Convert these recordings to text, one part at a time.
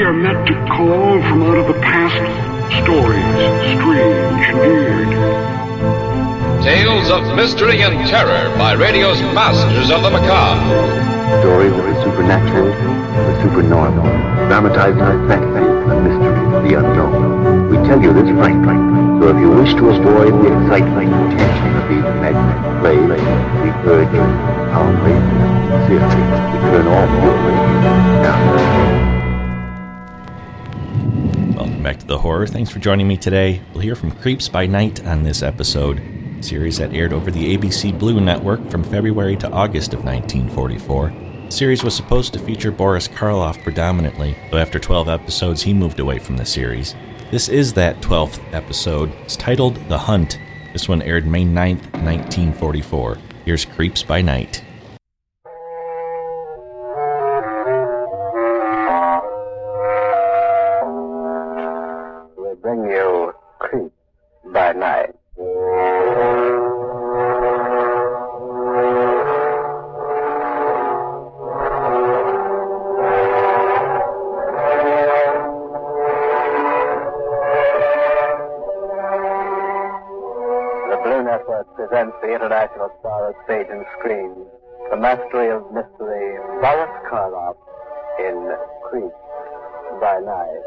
are meant to call from out of the past stories, strange and weird. Tales of mystery and terror by radio's masters of the macabre. Stories of the supernatural, the supernormal, dramatizing the fantasy, the mystery, the unknown. We tell you this frankly, so if you wish to avoid the excitement and tension of these maddening plays, we urge you, calmly, sincerely, to turn off your radio now. Welcome back to The Horror. Thanks for joining me today. We'll hear from Creeps by Night on this episode, a series that aired over the ABC Blue Network from February to August of 1944. The series was supposed to feature Boris Karloff predominantly, though after 12 episodes he moved away from the series. This is that 12th episode. It's titled The Hunt. This one aired May 9th, 1944. Here's Creeps by Night. We bring you Creeps by Night. Presents the international star of stage and screen, the mastery of mystery, Boris Karloff in Creeps by Night.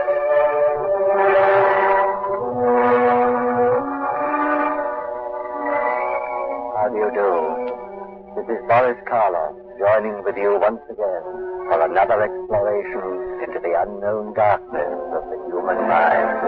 How do you do? This is Boris Karloff joining with you once again for another exploration into the unknown darkness of the human mind.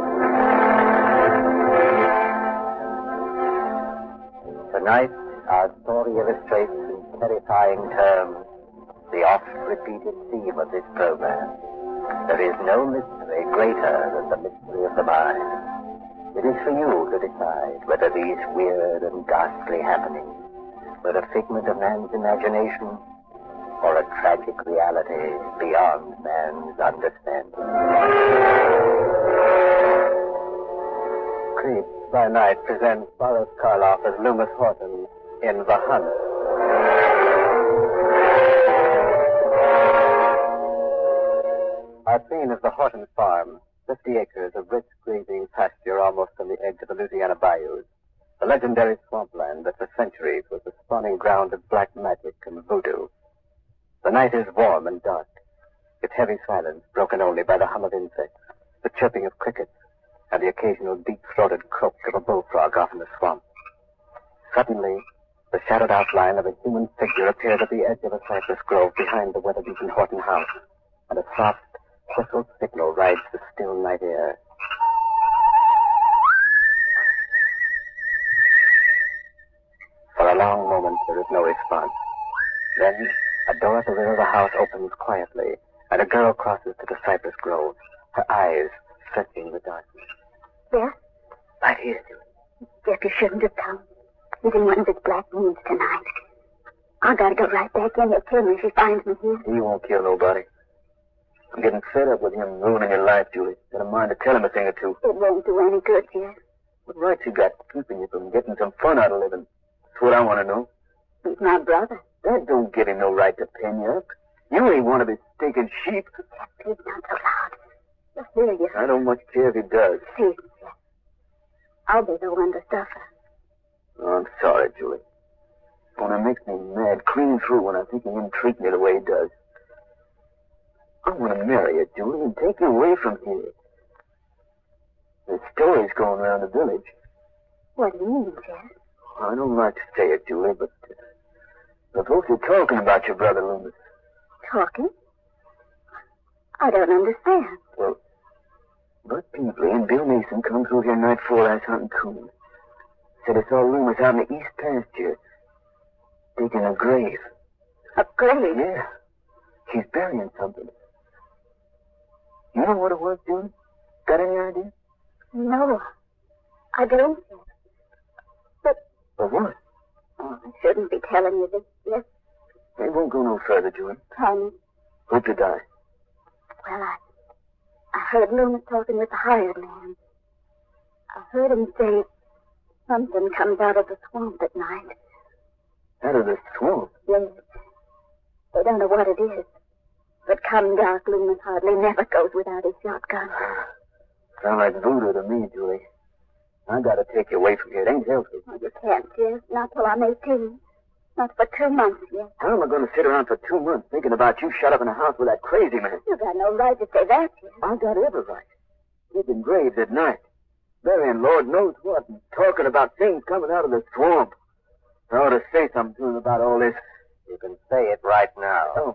Tonight, our story illustrates in terrifying terms the oft-repeated theme of this program. There is no mystery greater than the mystery of the mind. It is for you to decide whether these weird and ghastly happenings were a figment of man's imagination or a tragic reality beyond man's understanding. Creeps by Night presents Boris Karloff as Loomis Horton in The Hunt. Our scene is the Horton farm, 50 acres of rich grazing pasture almost on the edge of the Louisiana bayous, the legendary swampland that for centuries was the spawning ground of black magic and voodoo. The night is warm and dark, its heavy silence broken only by the hum of insects, the chirping of crickets, and the occasional deep-throated croak of a bullfrog off in the swamp. Suddenly, the shadowed outline of a human figure appeared at the edge of a cypress grove behind the weather-beaten Horton house, and a soft, whistled signal rides the still night air. For a long moment, there is no response. Then, a door at the rear of the house opens quietly, and a girl crosses to the cypress grove, her eyes searching the darkness. Yes? Right here, Julie. Jeff, you shouldn't have come. He's in one of his black moods tonight. I gotta go right back in. He'll kill me if he finds me here. He won't kill nobody. I'm getting fed up with him ruining your life, Julie. Got a mind to tell him a thing or two. It won't do any good, Jeff. What rights you got keeping you from getting some fun out of living? That's what I want to know. He's my brother. That don't give him no right to pin you up. You ain't one of his stinking sheep. Jeff, please not so loud. Just hear you. I don't much care if he does. Please, Jeff. I'll be the one to suffer. Oh, I'm sorry, Julie. When it makes me mad clean through when I think of him treating you the way he does. I want to marry you, Julie, and take you away from here. There's stories going around the village. What do you mean, Jeff? I don't like to say it, Julie, but the folks are talking about your brother, Loomis. Talking? I don't understand. Well, Bud Peasley and Bill Mason come through here night before last hunting coon. Said they saw Loomis out in the east pasture, digging a grave. A grave? Yeah. He's burying something. You know what it was, Julie? Got any idea? No, I don't. But what? Oh, I shouldn't be telling you this yet. It won't go no further, Julie. Promise. Hope to die. Well, I heard Loomis talking with the hired man. I heard him say something comes out of the swamp at night. Out of the swamp? Yes. They don't know what it is. But come dark, Loomis hardly never goes without his shotgun. Sound like voodoo to me, Julie. I gotta take you away from here. It ain't healthy. Oh, you can't, Jeff. Not till I'm 18. Not for 2 months yet. How am I going to sit around for 2 months thinking about you shut up in a house with that crazy man? You got no right to say that, Jeff. I got every right. Digging graves at night. Burying Lord knows what. And talking about things coming out of the swamp. I ought to say something to him about all this. You can say it right now. Oh.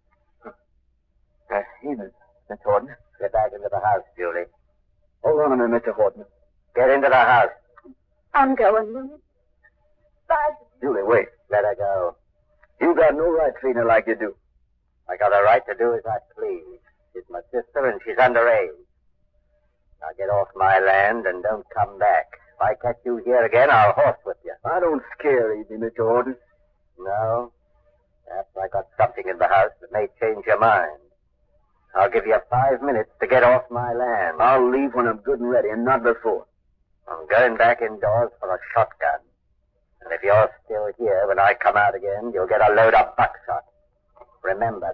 Evening, Mr. Horton. Get back into the house, Julie. Hold on a minute, Mr. Horton. Get into the house. I'm going, Loomis. Bye. Julie, wait. Let her go. You got no right treating her like you do. I got a right to do as I please. She's my sister and she's underage. Now get off my land and don't come back. If I catch you here again, I'll horsewhip you. I don't scare you, Mr. Horton. No? Perhaps I got something in the house that may change your mind. I'll give you 5 minutes to get off my land. I'll leave when I'm good and ready, and not before. I'm going back indoors for a shotgun. And if you're still here when I come out again, you'll get a load of buckshot. Remember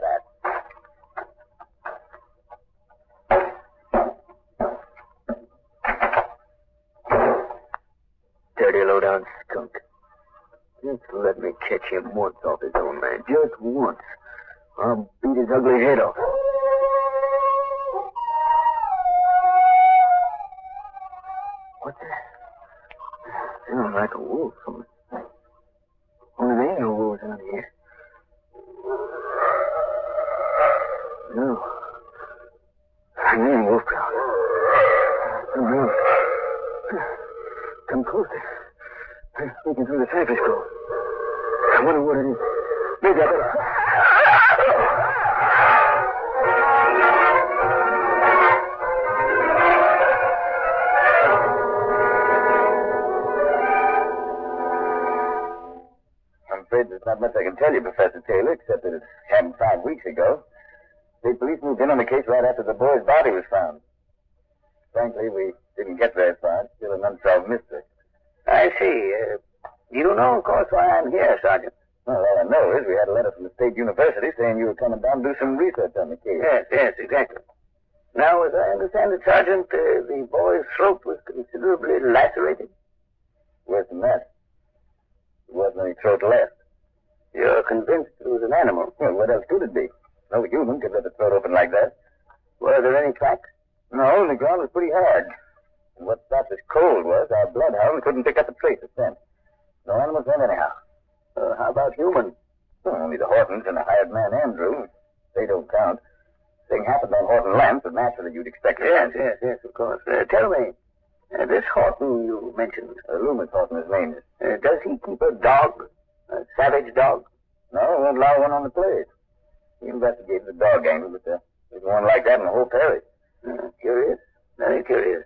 that. Dirty low-down skunk. Just let me catch him once off his own man. Just once. I'll beat his ugly head off. What's that? Sounds like a wolf. Only there ain't no wolves out here. No. There ain't wolf crowd. Something else. Come closer. They're speaking through the cypress grove. I wonder what it is. Maybe I better... I'm afraid there's not much I can tell you, Professor Taylor, except that it happened 5 weeks ago. State police moved in on the case right after the boy's body was found. Frankly, we didn't get very far. It's still an unsolved mystery. I see. You know, of course, why I'm here, Sergeant. Well, all I know is we had a letter from the state university saying you were coming down to do some research on the case. Yes, exactly. Now, as I understand it, Sergeant, the boy's throat was considerably lacerated. Worse than that. There wasn't any throat left. You're convinced it was an animal? Well, what else could it be? No human could let the throat open like that. Were there any tracks? No, the ground was pretty hard. And what stopped us cold was our bloodhound couldn't pick up a trace of scent. No animals went anyhow. How about humans? Well, only the Hortons and the hired man, Andrew. They don't count. Thing happened on Horton land, so naturally you'd expect it. Yes, of course. Tell me, this Horton you mentioned. Loomis Horton, his name is. Does he keep a dog? A savage dog? No, he won't allow one on the place. He investigated the dog angle, but there's one like that in the whole parish. Curious. Very curious.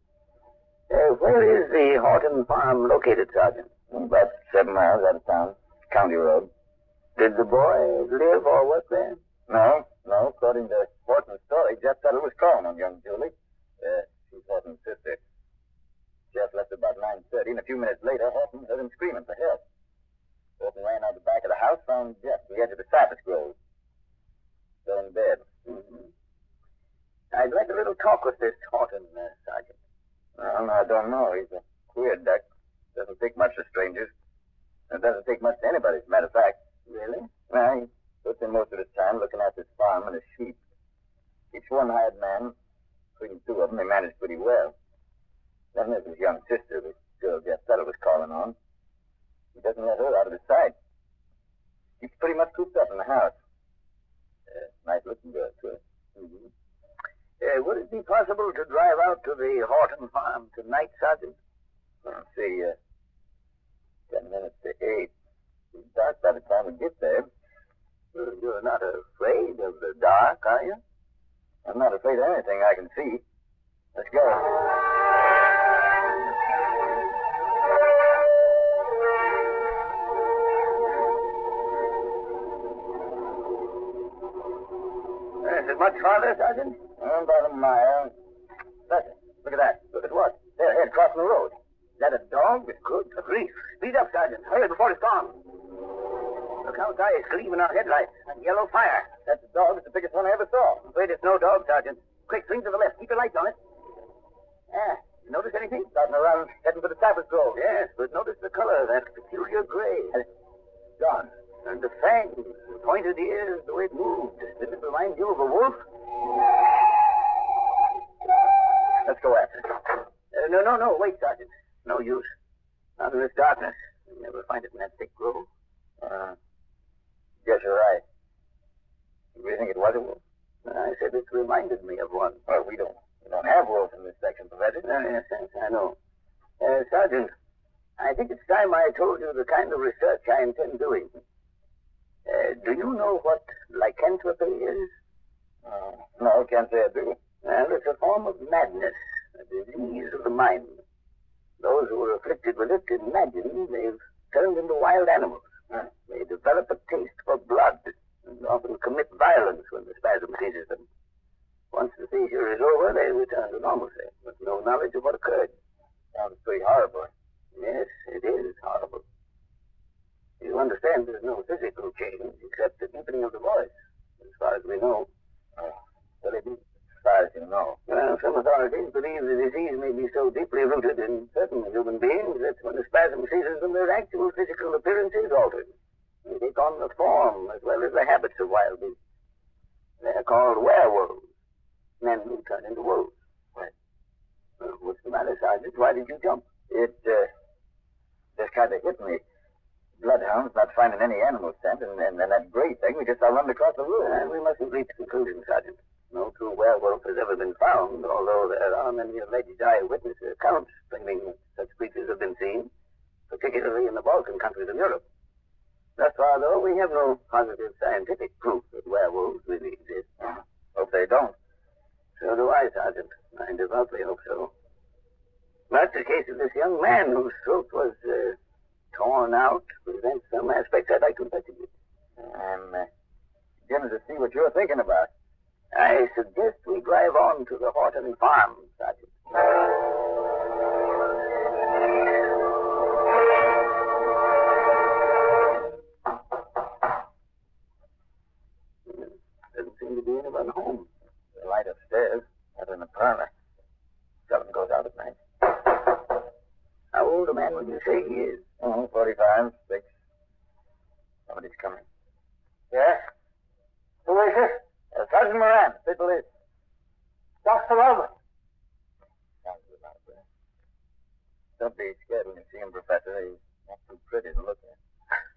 Where is the Horton farm located, Sergeant? About 7 miles out of town. County road. Did the boy live or work there? No. According to Horton's story, Jeff Tuttle was calling on young Julie. She's Horton's sister. Jeff left about 9:30, and a few minutes later, Horton heard him screaming for help. Horton ran out the back of the house, found Jeff at the edge of the cypress grove. Still in bed. Mm-hmm. I'd like a little talk with this Horton, Sergeant. Well, I don't know. He's a queer duck. Doesn't take much to strangers. It doesn't take much to anybody, as a matter of fact. Really? Well, he puts in most of his time looking after his farm and his sheep. Each one hired man. Between 2 of them, they manage pretty well. Then there's his young sister, the girl Jeff Tuttle was calling on. He doesn't let her out of his sight. She's pretty much cooped up in the house. Nice looking girl, too. Mm-hmm. Would it be possible to drive out to the Horton farm tonight, Sergeant? Let's see, 10 minutes to 8. It's dark by the time we get there. You're not afraid of the dark, are you? I'm not afraid of anything I can see. Let's go. Is it much farther, Sergeant? About a mile. Listen, look at that. Look at what? They're ahead crossing the road. Is that a dog? Good grief. Speed up, Sergeant. Hurry before it's gone. Look outside, it's gleaming our headlights. And yellow fire. That's a dog. It's the biggest one I ever saw. I'm afraid it's no dog, Sergeant. Quick, swing to the left. Keep your lights on it. Yeah. You notice anything? Starting around, heading for the cypress grove. Yes, but notice the color, that peculiar gray. Gone. And the fangs, the pointed ears, the way it moved. Did it remind you of a wolf? Let's go after it. No. Wait, Sergeant. No use. Not in this darkness. You'll never find it in that thick grove. Guess you're right. You really think it was a wolf? I said it reminded me of one. Well, we don't have wolves in this section, Professor. Yes, I know. Sergeant, I think it's time I told you the kind of research I intend doing. Do you know what lycanthropy is? No, can't say I do. Well, it's a form of madness, a disease of the mind. Those who are afflicted with it imagine they've turned into wild animals. They develop a taste for blood and often commit violence when the spasm seizes them. Once the seizure is over, they return to normalcy with no knowledge of what occurred. Sounds pretty horrible. Yes, it is horrible. You understand there's no physical change except the deepening of the voice, as far as we know. Well, it is as far as you know. Well, some authorities believe the disease may be so deeply rooted in certain human beings that when the spasm seizes them, their actual physical appearance is altered. They take on the form as well as the habits of wild beasts. They're called werewolves. Men who turn into wolves. Right. What's the matter, Sergeant? Why did you jump? It just kind of hit me. Bloodhounds not finding any animal scent, and that gray thing we just saw run across the room. We mustn't reach conclusions, Sergeant. No true werewolf has ever been found, although there are many alleged eyewitness accounts claiming that such creatures have been seen, particularly in the Balkan countries of Europe. Thus far, though, we have no positive scientific proof that werewolves really exist. Hope they don't. So do I, Sergeant. I devoutly hope so. But the case of this young man whose throat was torn out presents some aspects I'd like to investigate. I'm beginning to see what you're thinking about. I suggest we drive on to the Horton Farm, Sergeant. Doesn't seem to be anyone home. The light upstairs, not in the parlor. Seldom goes out at night. How old a man would you say he is? 45, 6. Somebody's coming. Yes? Who is it? Sergeant Moran, State Police. Dr. Elman. Sounds good, out there. Don't be scared when you see him, Professor. He's not too pretty to look at.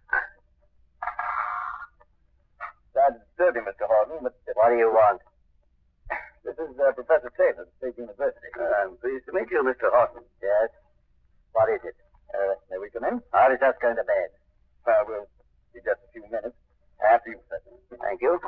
Sorry to disturb you, Mr. Horton, but... What do you want? This is Professor Taylor of State University. I'm pleased to meet you, Mr. Horton. Yes? What is it? May we come in? How does that go to bed? We'll be just a few minutes. After you, Professor. Thank you.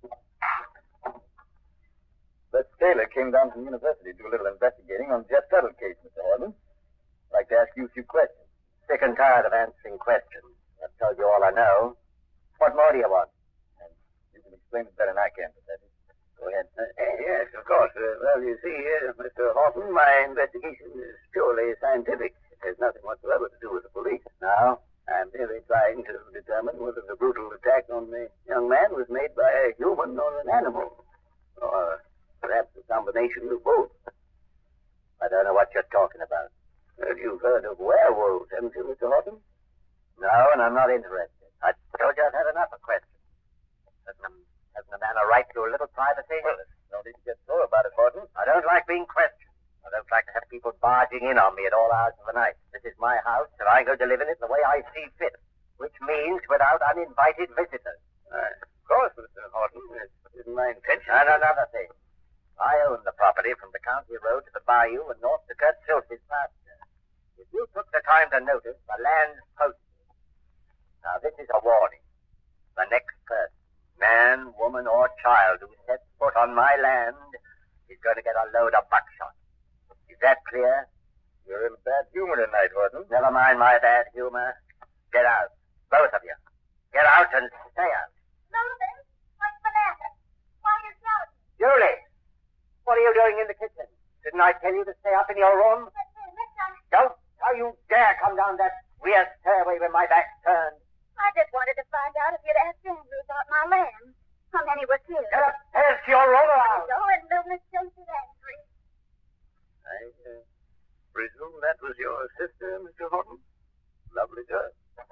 Miss Taylor came down from the university to do a little investigating on Jeff Tuttle's case, Mr. Horton. I'd like to ask you a few questions. Sick and tired of answering questions. I've told you all I know. What more do you want? And you can explain it better than I can, Professor. Go ahead. Yes, of course. Well, you see, Mr. Horton, my investigation is purely scientific. It has nothing whatsoever to do with the police. No? I'm merely trying to determine whether the brutal attack on the young man was made by a human or an animal. Or perhaps a combination of both. I don't know what you're talking about. Well, you've heard of werewolves, haven't you, Mr. Horton? No, and I'm not interested. I told you I've had enough of questions. Hasn't a man a right to a little privacy? Well, no need to get sore about it, Horton. I don't like being questioned. I don't like to have people barging in on me at all hours of the night. This is my house, and I go to live in it the way I see fit, which means without uninvited visitors. Of course, Mr. Horton. It isn't my intention. And another thing. I own the property from the county road to the bayou and north to Kurt Schultz's pasture. If you took the time to notice, the land's posted. Now, this is a warning. The next person, man, woman, or child who sets foot on my land is going to get a load of buckshot. Is that clear? You're in bad humor tonight, Horton. Never mind my bad humor. Get out. Both of you. Get out and stay out. Mother, what's the matter? Why are you shouting? Julie! What are you doing in the kitchen? Didn't I tell you to stay up in your room? Listen, Don't how you dare come down that weird stairway with my back turned. I just wanted to find out if you'd asked Andrew about my lambs. How many were killed? Ask your rollout. So and Luna's Josie Landry. I presume that was your sister, Mr. Horton? Lovely girl.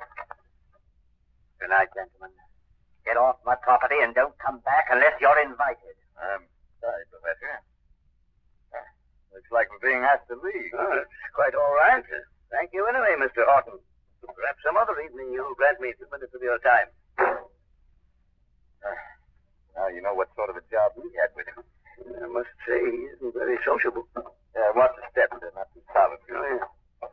Good night, gentlemen. Get off my property and don't come back unless you're invited. I'm sorry, Professor. Looks like we're being asked to leave. Oh, it's quite all right. Thank you anyway, Mr. Horton. Perhaps some other evening you'll grant me a few minutes of your time. Now you know what sort of a job we had with him. I must say he isn't very sociable. Watch the step. They're not too solid. Oh, yeah.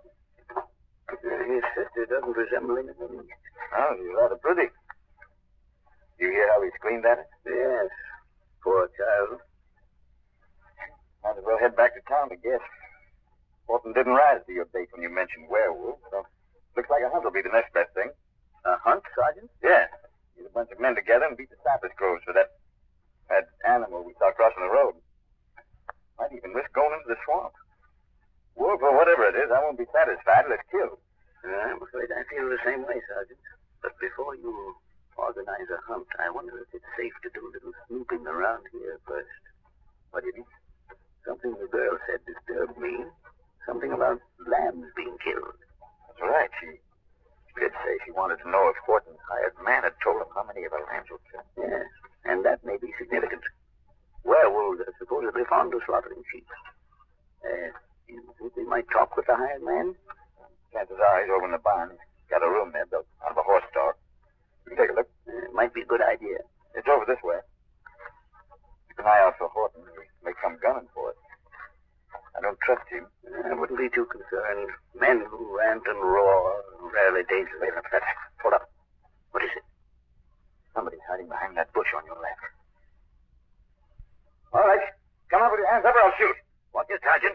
His sister doesn't resemble him in the least. Oh, he's rather pretty. You hear how he screamed at her? Yes. Poor child. Might as well head back to town, I guess. Horton didn't rise to your bait when you mentioned werewolves, so looks like a hunt will be the next best thing. A hunt, Sergeant? Yeah. Get a bunch of men together and beat the cypress groves for that animal we saw crossing the road. Might even risk going into the swamp. Wolf or whatever it is, I won't be satisfied till it's killed. I'm afraid I feel the same way, Sergeant. But before you organize a hunt, I wonder if it's safe to do a little snooping around here first. What do you think? Something the girl said disturbed me. Something about lambs being killed. That's right. She did say she wanted to know if Horton's hired man had told him how many of her lambs were killed. Yes, and that may be significant. Werewolves are supposedly fond of slaughtering sheep. You think we might talk with the hired man? Chances are he's over in the barn. He's got a room there built out of a horse stall. You can take a look. It might be a good idea. It's over this way. Keep an eye out for Horton. He may come gunning for us. I don't trust him. I wouldn't be too concerned. Men who rant and roar are rarely dangerous. Wait a minute. Hold up. What is it? Somebody's hiding behind that bush on your left. All right. Come up with your hands up or I'll shoot. Watch it, Sergeant.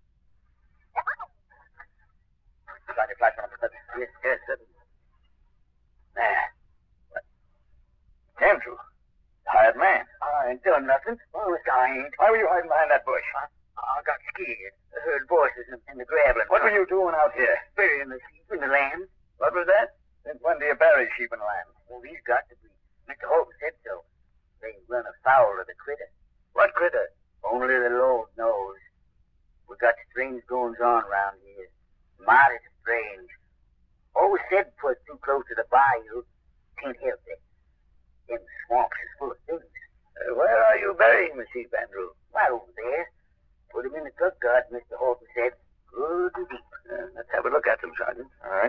Shine your flashlight on the Professor. Yes, certainly. There. What? Andrew. The hired man. I ain't doing nothing. Oh, I ain't. Why were you hiding behind that bush? I got scared. I heard voices in the gravel. What were you doing out here? Burying the sheep and the lambs. What was that? Since when do you bury sheep and lambs? Well, these got to be. Mr. Holton said so. They run afoul of the critter. What critter? Only the Lord knows. We got strange goings on around here. Mighty strange. Always said put too close to the bayou. Can't help it. Them swamps is full of things. Where are you burying the sheep, Andrew? Right over there. Put him in the cook garden, Mr. Horton said. Good and deep. Let's have a look at them, Sergeant. All right.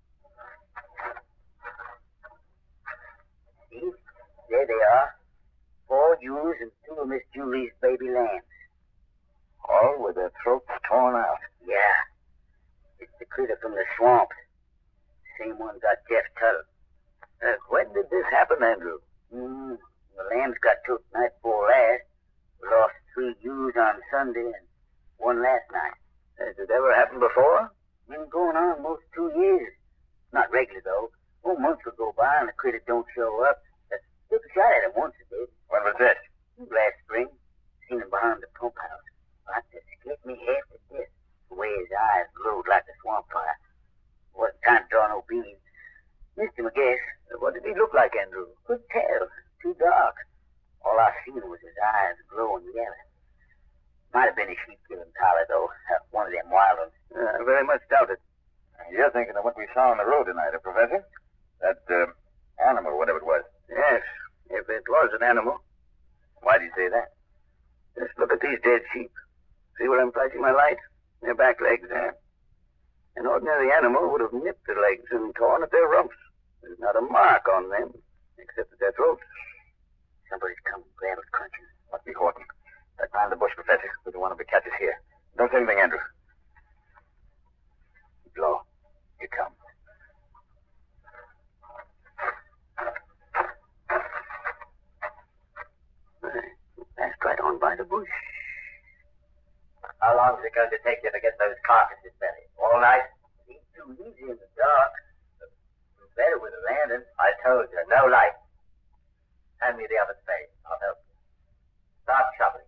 See? There they are. 4 ewes and 2 of Miss Julie's baby lambs. All with their throats torn out. Yeah. It's the critter from the swamp. Same one got Jeff Tuttle. When did this happen, Andrew? The lambs got took night before last. We lost 3 ewes on Sunday and 1 last night. Has it ever happened before? Been going on most 2 years. Not regular, though. 4 months will go by and the critter don't show up. Took a shot at him once a day. When was this? Last spring. Seen him behind the pump house. That just scared me half to death. The way his eyes glowed like a swamp fire. Wasn't trying to draw no beans. Missed him, I guess. What did he look like, Andrew? Couldn't tell. Too dark. All I seen was his eyes glowing yellow. Might have been a sheep-killing collie, though. One of them wild ones. I very much doubt it. You're thinking of what we saw on the road tonight, Professor? That animal, whatever it was. Yes, if it was an animal. Why do you say that? Just look at these dead sheep. See where I'm flashing my light? Their back legs there. An ordinary animal would have nipped their legs and torn at their rumps. There's not a mark on them, except at their throats. Somebody's coming, gravel crunching. Must be Horton. Back behind the bush, Professor. We don't want him to catch us here. Don't say anything, Andrew. Blow. Here comes. Passed right on by the bush. How long is it going to take you to get those carcasses buried? All night? It ain't too easy in the dark. It's better with a lantern. I told you, no light. Hand me the other spade. I'll help you. Start shoveling.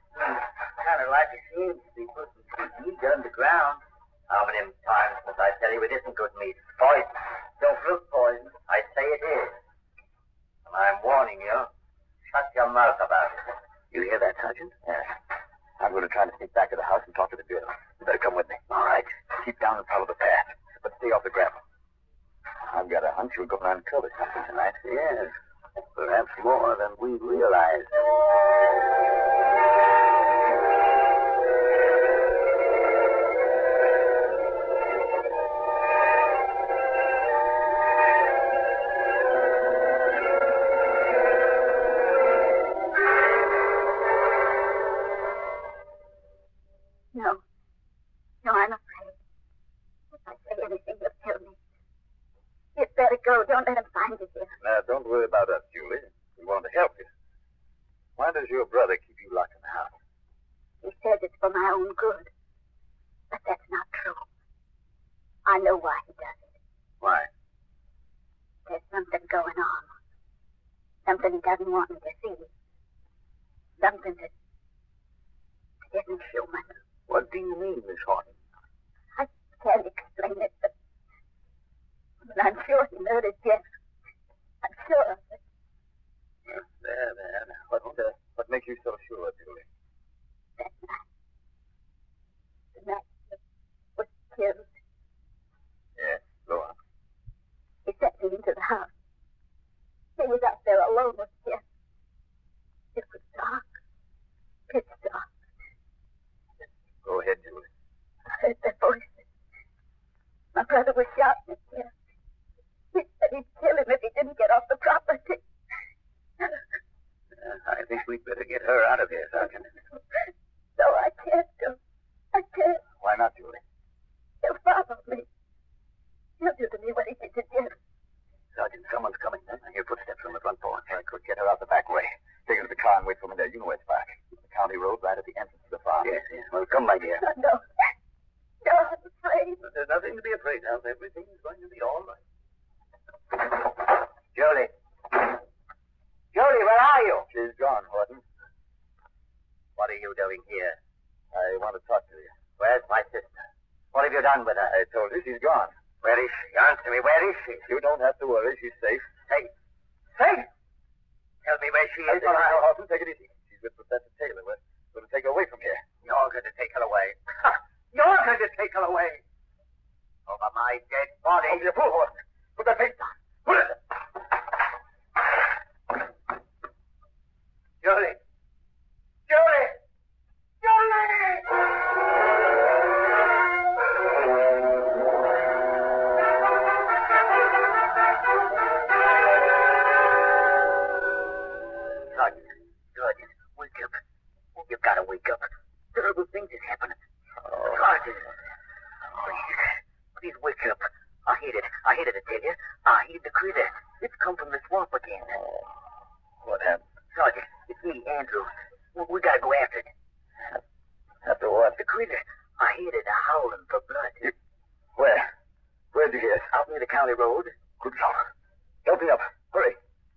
Kind of like it seems to be putting 2 feet underground. How many times must I tell you you it isn't good meat. Poison. Don't look poison. I say it is. And I'm warning you. Shut your mouth about it. You hear that, Sergeant? Yes. I'm going to try to sneak back to the house and talk to the girl. You better come with me. All right. Keep down and follow the path. But stay off the gravel. I've got a hunch we're going to uncover something tonight. Yes. Perhaps more than we realize. No, I'm afraid. If I say anything, you'll kill me. You'd better go. Don't let him find you here. Now, don't worry about us, Julie. We want to help you. Why does your brother keep you locked in the house? He says it's for my own good. But that's not true. I know why he does it. Why? There's something going on. Something he doesn't want me to see. Something that isn't human. What do you mean, Miss Horton? I can't explain it, but I'm sure he murdered Jeff. I'm sure of it. There. What makes you so sure, Julie? That night. The night that was killed. Yes, go on. He sent me into the house. He was out there alone with Jeff. It was dark. Pitch dark. Go ahead, Julie. I heard their voices. My brother was shouting at Jeff. He said he'd kill him if he didn't get off the property. I think we'd better get her out of here, Sergeant. No, I can't go. I can't. Why not, Julie? He'll follow me. He'll do to me what he did to Jeff. Sergeant, someone's coming. I hear footsteps from the front porch. I could get her out the back way. Take her to the car and wait for me there. You know where it's parked. The county road right at the entrance to the farm. Yes. Well, come, my dear. No. No, I'm afraid. There's nothing to be afraid of. Everything's going to be all right. Julie. Julie, where are you? She's gone, Horton. What are you doing here? I want to talk to you. Where's my sister? What have you done with her? I told you she's gone. Where is she? Answer me. Where is she? You don't have to worry. She's safe. Safe? Safe? Tell me where she is. Horton, take it easy. She's with Professor Taylor. We're going to take her away from here. You're going to take her away? You're going to take her away? Over my dead body? Oh, you fool, Horton. Put that face down. Put it. Julie! Julie! Julie! Sergeant, wake up. You've got to wake up. Terrible things is happening. Sergeant. Please wake up. I hate it, I tell you. I hate the critter. It's come from the swamp again. What happened? Sergeant, it's me, Andrew. We gotta go after it. After what? The critter. I hear it howling for blood. Where? Where'd you hear it? Out near the county road. Good Lord. Help me up. Hurry.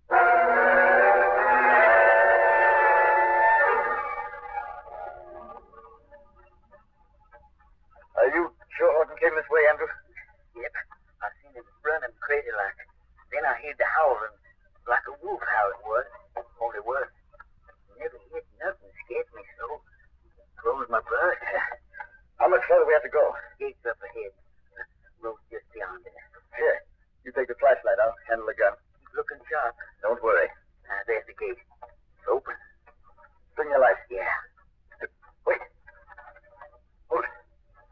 Are you sure Horton came this way, Andrew? Yep. I seen him running crazy-like. Then I heard the howling, like a wolf how it was. Only worse. Never hit nothing scared me so. Froze my blood. How much further we have to go? Gates up ahead. Road just beyond there. Here. You take the flashlight. I'll handle the gun. Keep looking sharp. Don't worry. There's the gate. It's open. Bring your light. Yeah. Wait. Hold it.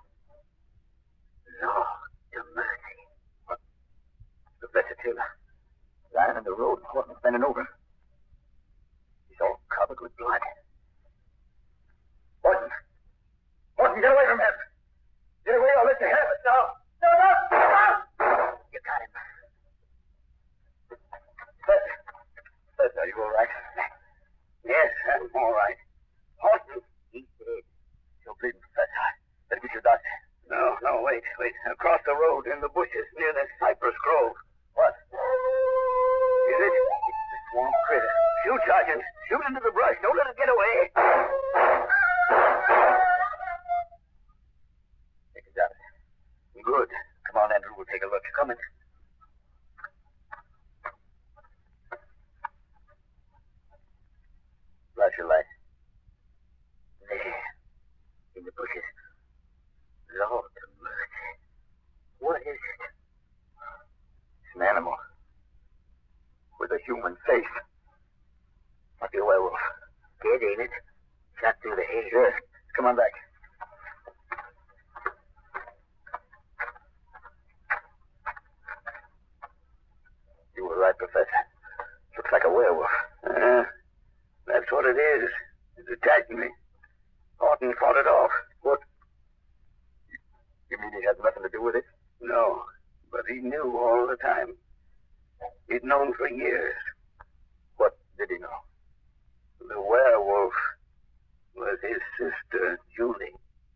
Lord, to mercy. What? Professor Taylor. Lying in the road. Horton's bending over. He's all covered with blood. Horton! Horton, get away from him! Get away or let you have it! No! No! You got him. Professor, are you all right? Yes, I'm all right. Horton, he's dead. You're bleeding, Professor. Better get your doctor. No, wait. Across the road in the bushes near the cypress grove. What? Is it? It's the swamp critter. Shoot, Sergeant. Shoot into the brush. Don't let it get away. Think you got it. Good. Come on, Andrew, we'll take a look. Come in. Flash your light. There. In the bushes. Lord of mercy. What is it? It's an animal. With a human face. Must be a werewolf. Dead, ain't it? Shot through the head. Sure. Come on back. You were right, Professor. Looks like a werewolf. That's what it is. It attacked me. Horton fought it off. What? You mean he had nothing to do with it? No, but he knew all the time. He'd known for years. What did he know? The werewolf was his sister, Julie.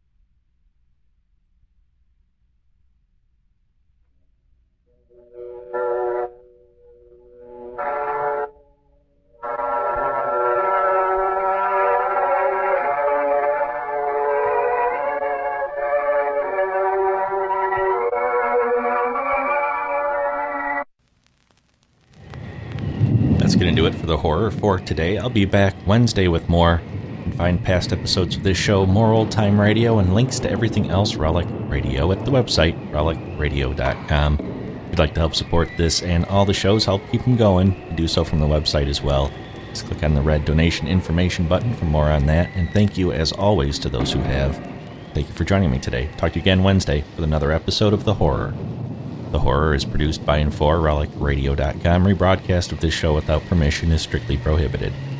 That's going to do it for the horror for today. I'll be back Wednesday with more. You can find past episodes of this show, more old time radio, and links to everything else Relic Radio at the website, relicradio.com. If you'd like to help support this and all the shows, help keep them going, you can do so from the website as well. Just click on the red donation information button for more on that. And thank you, as always, to those who have. Thank you for joining me today. Talk to you again Wednesday with another episode of The Horror. The Horror is produced by and for relicradio.com. Rebroadcast of this show without permission is strictly prohibited.